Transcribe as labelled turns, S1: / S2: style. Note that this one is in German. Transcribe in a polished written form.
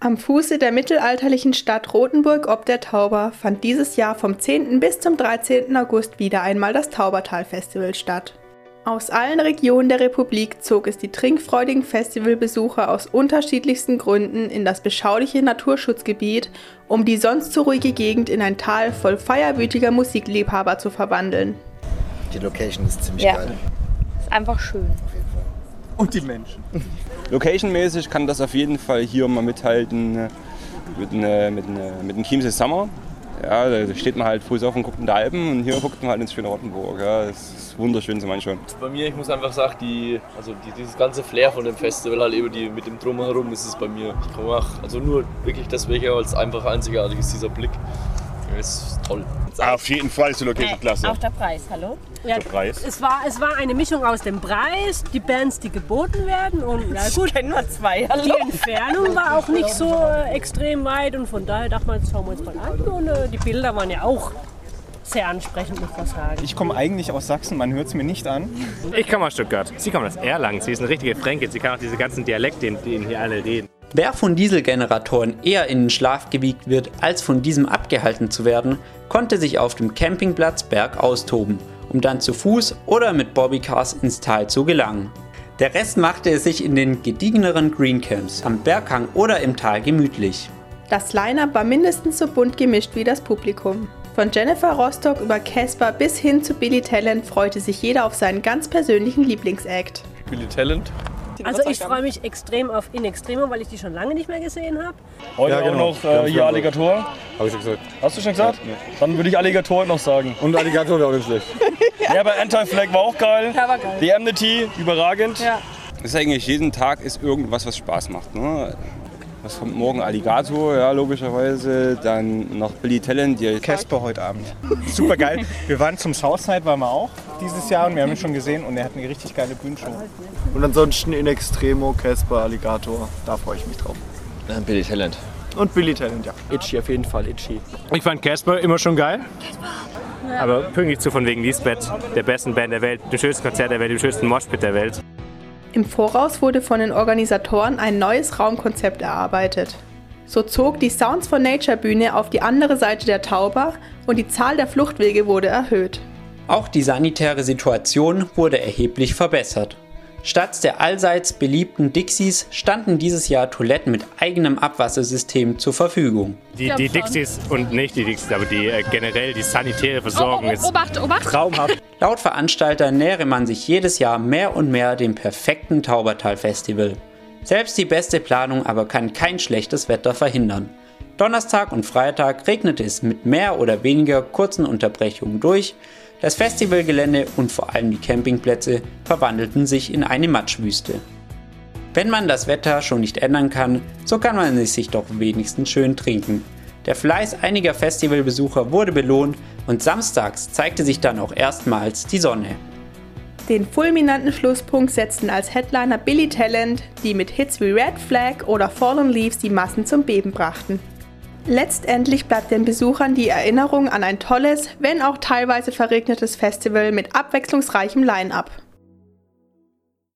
S1: Am Fuße der mittelalterlichen Stadt Rothenburg ob der Tauber fand dieses Jahr vom 10. bis zum 13. August wieder einmal das Taubertal-Festival statt. Aus allen Regionen der Republik zog es die trinkfreudigen Festivalbesucher aus unterschiedlichsten Gründen in das beschauliche Naturschutzgebiet, um die sonst so ruhige Gegend in ein Tal voll feierwütiger Musikliebhaber zu verwandeln.
S2: Die Location ist ziemlich geil.
S3: Ist einfach schön.
S4: Und die Menschen.
S5: Location-mäßig kann das auf jeden Fall hier mal mithalten mit dem Chiemsee Summer. Ja, da steht man halt Fuß auf und guckt in die Alpen und hier guckt man halt ins schöne Rothenburg. Ja, das ist wunderschön zum Anschauen.
S6: Bei mir, ich muss einfach sagen, dieses ganze Flair von dem Festival, halt eben mit dem Drumherum, ist es bei mir. Ich komme auch, also nur wirklich deswegen, als einfach einzigartig ist dieser Blick. Das ist toll.
S7: Auf jeden Fall ist die Location klasse.
S3: Auch der Preis, hallo?
S8: Ja,
S7: Der Preis.
S8: Es war eine Mischung aus dem Preis, die Bands, die geboten werden und ja gut,
S3: Ich kenne nur zwei, hallo?
S8: die Entfernung war auch nicht so extrem weit und von daher dachte man, jetzt schauen wir uns mal an und die Bilder waren ja auch sehr ansprechend, muss man sagen.
S4: Ich komme eigentlich aus Sachsen, man hört es mir nicht an.
S9: Ich komme aus Stuttgart. Sie kommt aus Erlangen. Sie ist eine richtige Fränkin. Sie kann auch diese ganzen Dialekte, den hier alle reden.
S10: Wer von Dieselgeneratoren eher in den Schlaf gewiegt wird, als von diesem abgehalten zu werden, konnte sich auf dem Campingplatz Berg austoben, um dann zu Fuß oder mit Bobbycars ins Tal zu gelangen. Der Rest machte es sich in den gediegeneren Greencamps am Berghang oder im Tal gemütlich.
S1: Das Line-Up war mindestens so bunt gemischt wie das Publikum. Von Jennifer Rostock über Casper bis hin zu Billy Talent freute sich jeder auf seinen ganz persönlichen Lieblingsact.
S6: Billy Talent.
S8: Also ich freue mich extrem auf In Extremo, weil ich die schon lange nicht mehr gesehen habe.
S6: Heute auch noch hier Alligator.
S7: Hab ich schon gesagt.
S6: Hast du schon gesagt? Ja. Dann würde ich Alligator noch sagen.
S7: Und Alligator wäre auch nicht schlecht.
S6: Ja, aber Anti-Flag war auch geil.
S3: Ja, war geil.
S6: Die Amnesty, überragend.
S3: Ja.
S5: Das ist eigentlich jeden Tag ist irgendwas, was Spaß macht. Ne? Was kommt morgen? Alligator, ja, logischerweise. Dann noch Billy Talent.
S4: Casper heute Abend. Super geil. Wir waren zum Southside, waren wir auch dieses Jahr und wir haben ihn schon gesehen und er hat eine richtig geile Bühnenshow.
S2: Und ansonsten In Extremo, Casper, Alligator, da freue ich mich drauf.
S6: Billy Talent.
S2: Und Billy Talent, ja.
S6: Itchy, auf jeden Fall Itchy.
S9: Ich fand Casper immer schon geil. Aber pünktlich zu von wegen Lisbeth, der besten Band der Welt, dem schönsten Konzert der Welt, dem schönsten Moshpit der Welt.
S1: Im Voraus wurde von den Organisatoren ein neues Raumkonzept erarbeitet. So zog die Sounds for Nature Bühne auf die andere Seite der Tauber und die Zahl der Fluchtwege wurde erhöht.
S10: Auch die sanitäre Situation wurde erheblich verbessert. Statt der allseits beliebten Dixies standen dieses Jahr Toiletten mit eigenem Abwassersystem zur Verfügung.
S9: Die Dixies und nicht die Dixies, aber generell die sanitäre Versorgung ist traumhaft.
S10: Laut Veranstalter nähere man sich jedes Jahr mehr und mehr dem perfekten Taubertal-Festival. Selbst die beste Planung aber kann kein schlechtes Wetter verhindern. Donnerstag und Freitag regnete es mit mehr oder weniger kurzen Unterbrechungen durch. Das Festivalgelände und vor allem die Campingplätze verwandelten sich in eine Matschwüste. Wenn man das Wetter schon nicht ändern kann, so kann man es sich doch wenigstens schön trinken. Der Fleiß einiger Festivalbesucher wurde belohnt und samstags zeigte sich dann auch erstmals die Sonne.
S1: Den fulminanten Schlusspunkt setzten als Headliner Billy Talent, die mit Hits wie Red Flag oder Fallen Leaves die Massen zum Beben brachten. Letztendlich bleibt den Besuchern die Erinnerung an ein tolles, wenn auch teilweise verregnetes Festival mit abwechslungsreichem Line-Up.